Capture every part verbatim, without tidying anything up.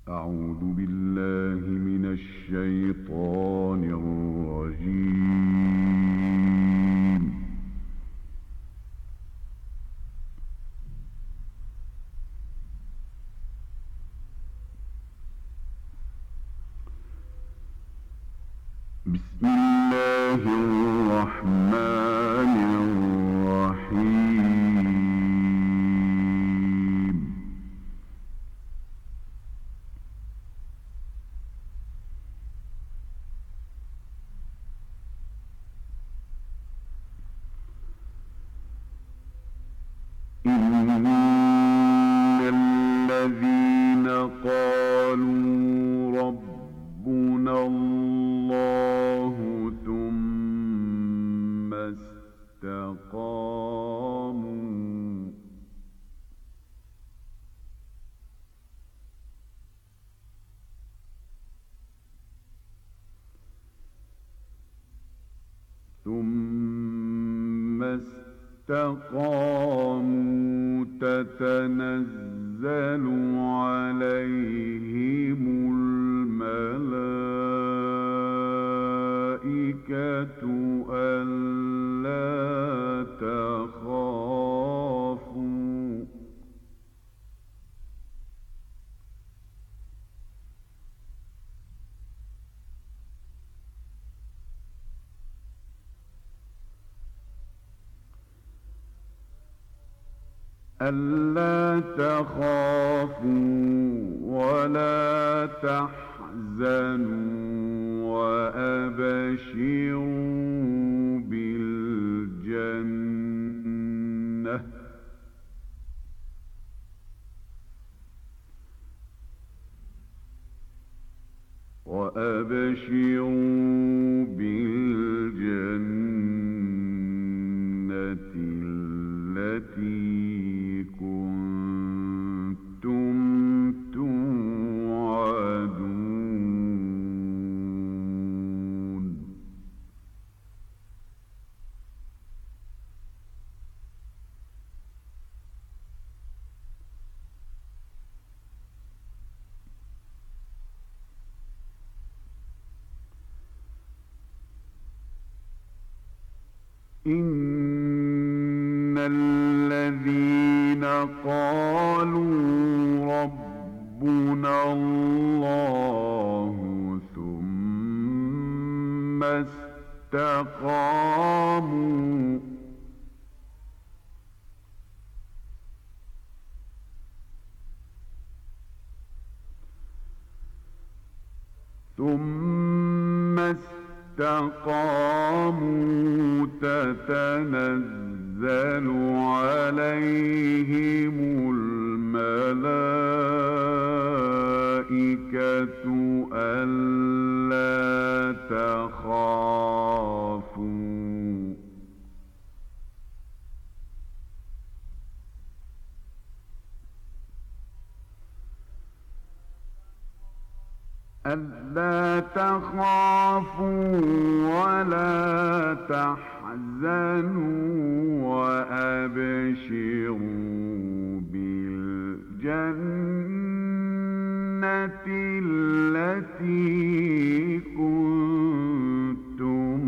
أعوذ بالله من الشيطان الرجيم. بسم الله الرحمن الرحيم. إن الذين قالوا ربنا الله ثم استقاموا ثم استقاموا تتنزل عليهم الملائكة ألا تخافوا ألا تخافوا ولا تحزنوا وأبشروا بالجنة وأبشروا بالجنة التي كنتم توعدون. إن الذين قالوا ربنا الله ثم استقاموا ثم استقاموا تتنزل عليهم الملائكة ألا تخافوا ألا تخافوا ولا تحزنوا وأبشروا بالجنة التي كنتم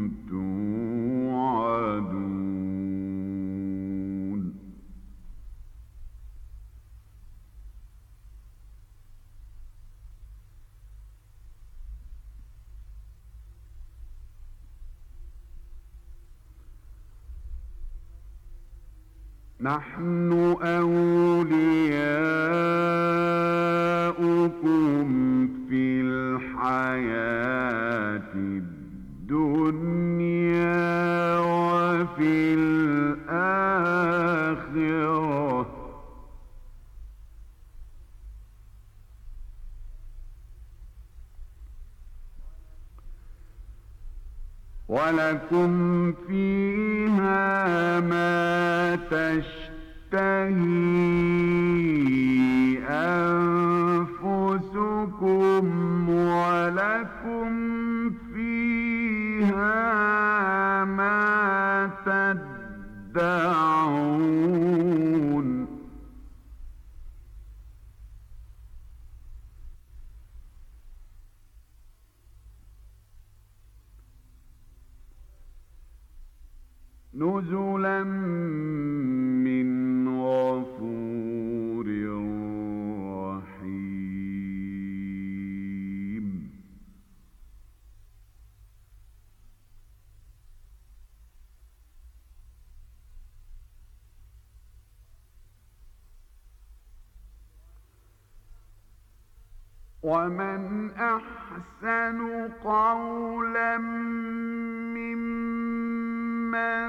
توعدون. نحن أولياؤكم في الحياة الدنيا وفي الآخرة ولكم فيها ما تشتهي أنفسكم ولكم فيها ما تدعون. نزلا من غفور رحيم. ومن أحسن قولا ممن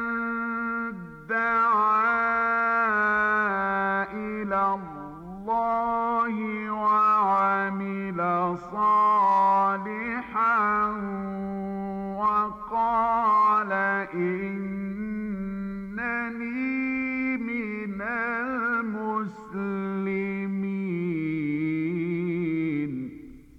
دعا إلى الله وعمل صالحا وقال إنني من المسلمين.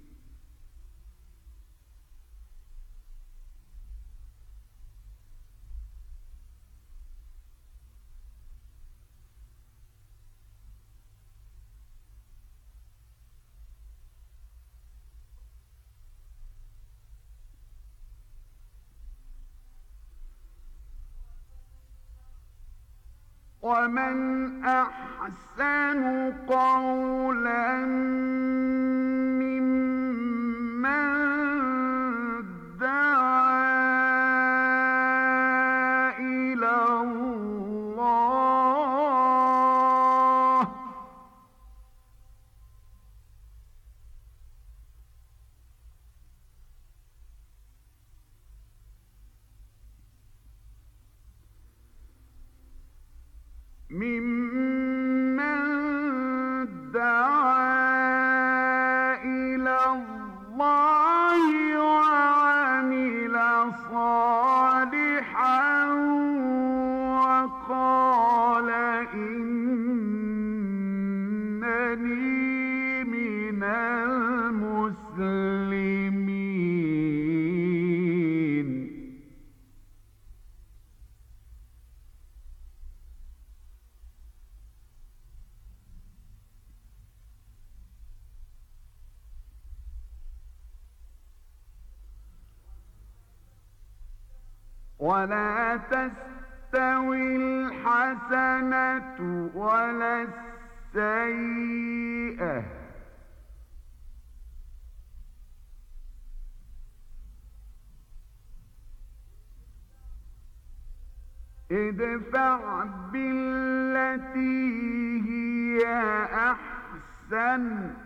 ومن أحسن قولا ممن دعا إلى الله ممن دعا إلى الله وعمل صالحا وقال إنني من المسلمين. ولا تستوي الحسنة ولا السيئة ادفع بالتي هي أحسن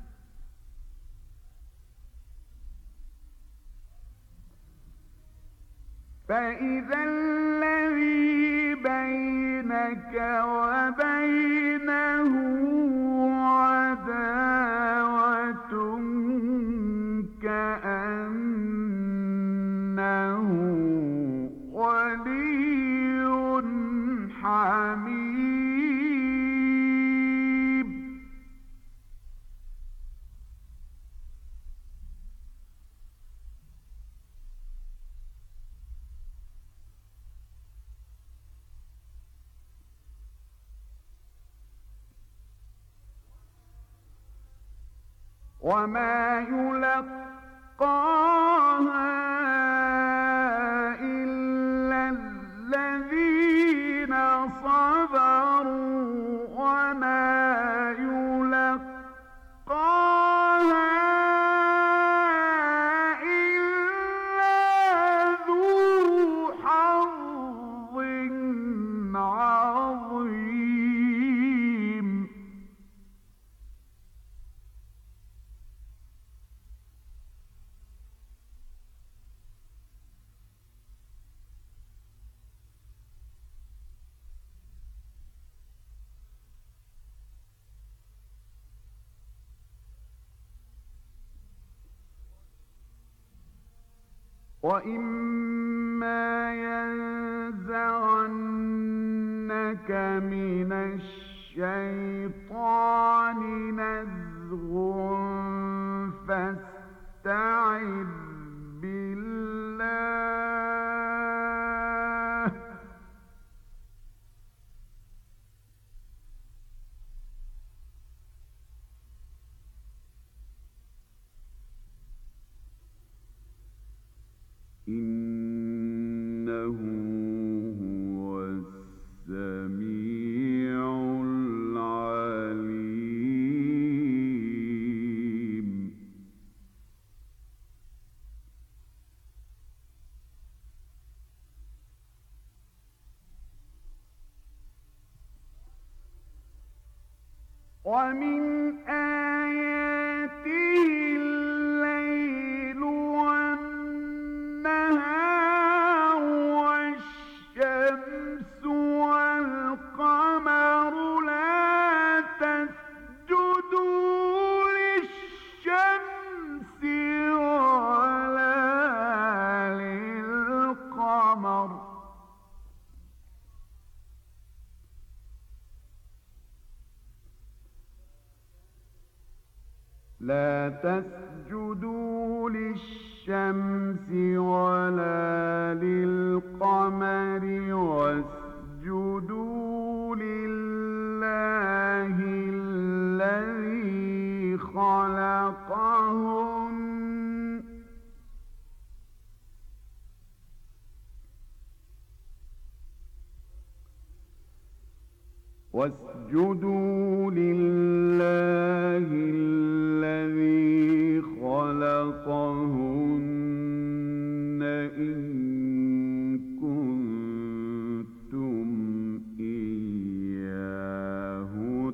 فإذا الذي بينك وبينه عداوة كأنه ولي حميم. وما يلقاها إلا الذين صبروا وما يلقاها إلا ذو حظ عظيم. وإما ينزغنك من الشيطان نزغ فاستعذ بالله إنه هو ومن آياته الليل والنهار والشمس والقمر لا تسجدوا للشمس ولا للقمر لا تسجدوا للشمس ولا للقمر واسجدوا لله الذي خلقهن واسجدوا لله الذي خلقهن إن كنتم إياه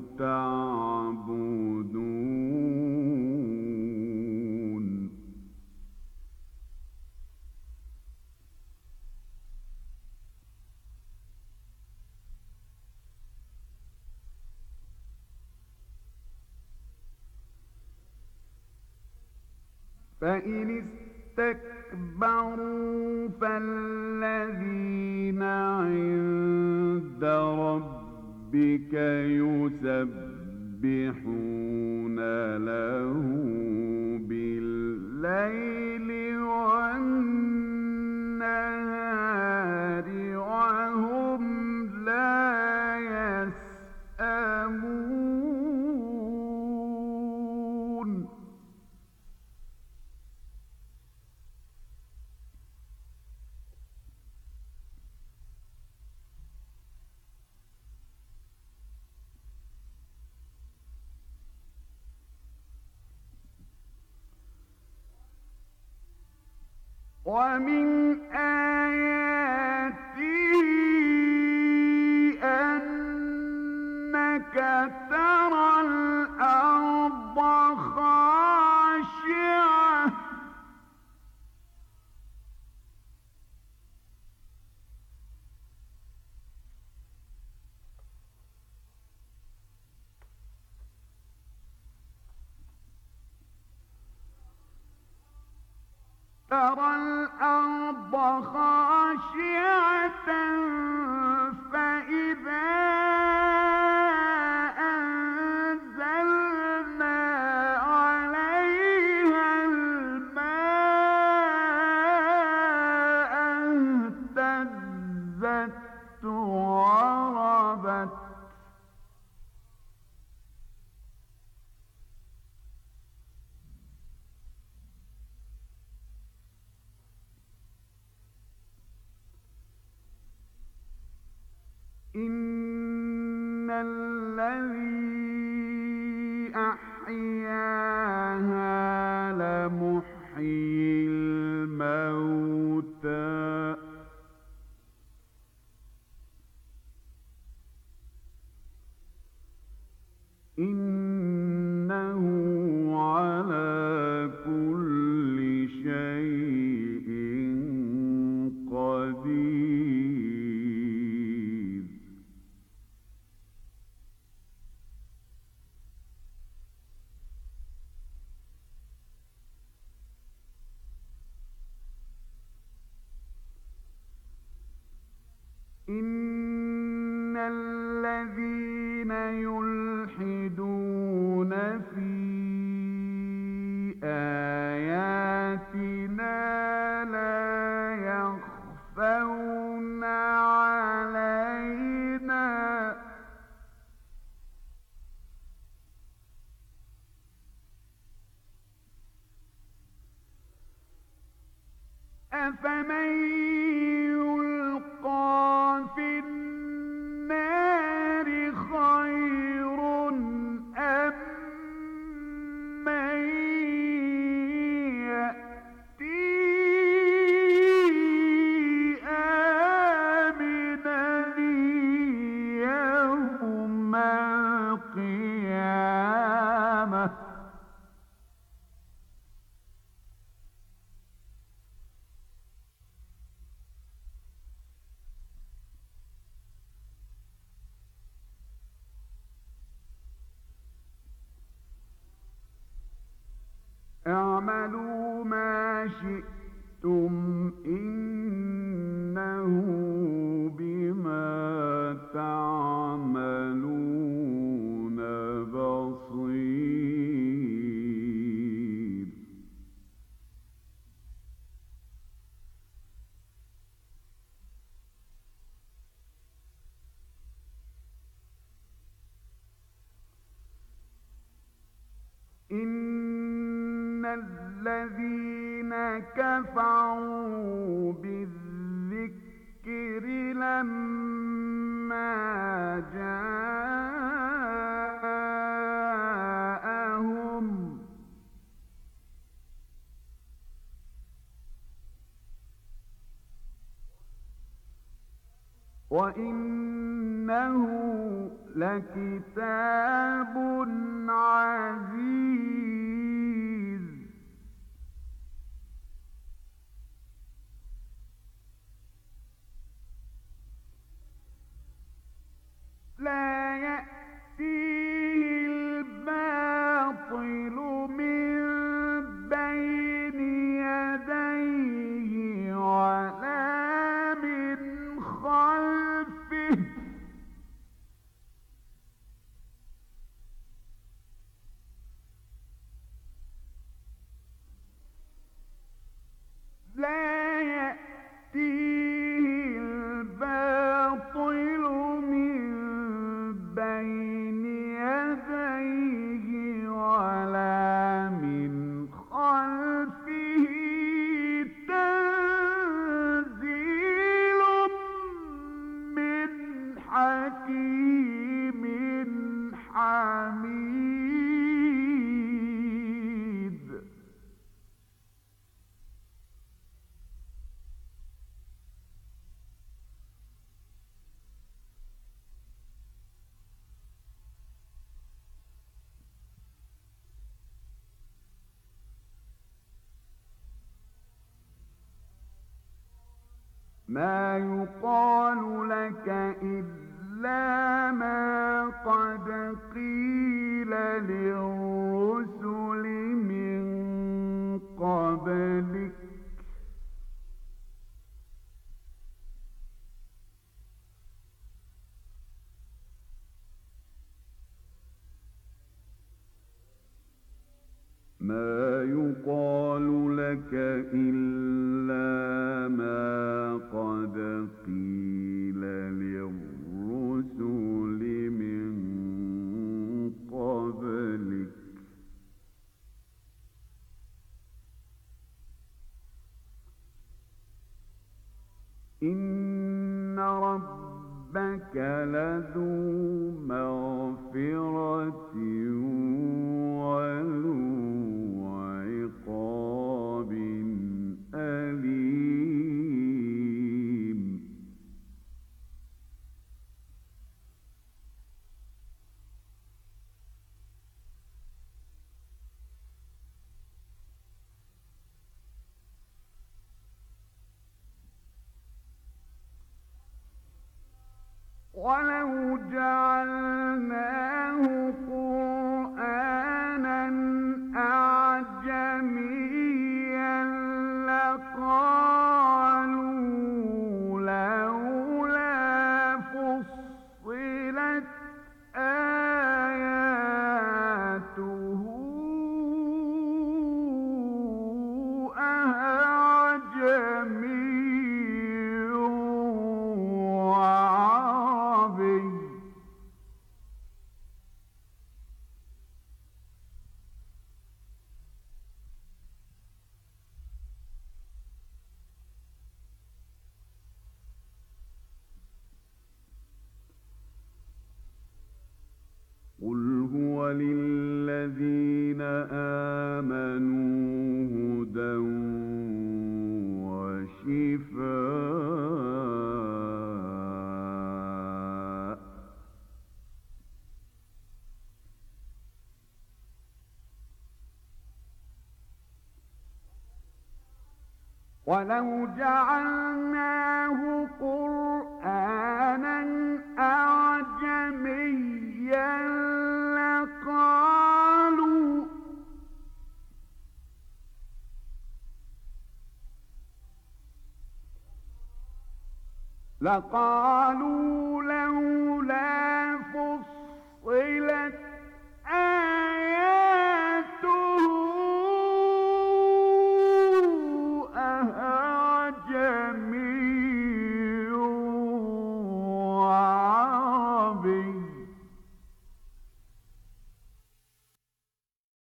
تعبدون فإن استكبروا فالذين عند ربك يسبحون له بالليل والنهار وهم لا يسأمون ومن آياته أنك ترى الأرض خاشعة ترى الأرض خاشعة فإذا أنزلنا عليها الماء اهتزت وربت إن الذي أحياها لمحيي الموتى إنه على كل شيء قدير إن الذين يلحدون في آياتنا لا يخفون علينا أفمن يلقى في النار خير أم من يأتي آمنا يوم القيامة شئتم إنه بما تعملون بصير. إن الذين كفروا بالذكر لما جاءهم وإنه لكتاب عزيز. لا يأتيه الباطل من بين يديه ولا من خلفه لا يأتيه الباطل من بين يديه ولا من خلفه تنزيل من حكيم حميد. ما يقال لك إلا ما قد قيل للرسل من قبلك ما يقال لك إلا ما قد قيل للرسل من قبلك إن ربك لذو مغفرة وذو عقاب أليم. ولو جعلناه قرآنا أعجميا لقالوا لولا فصلت آياته أعجمي قل هو للذين آمنوا هدى وشفاء. ولو جعلناه قرآنا أعجميا لقالوا لقالوا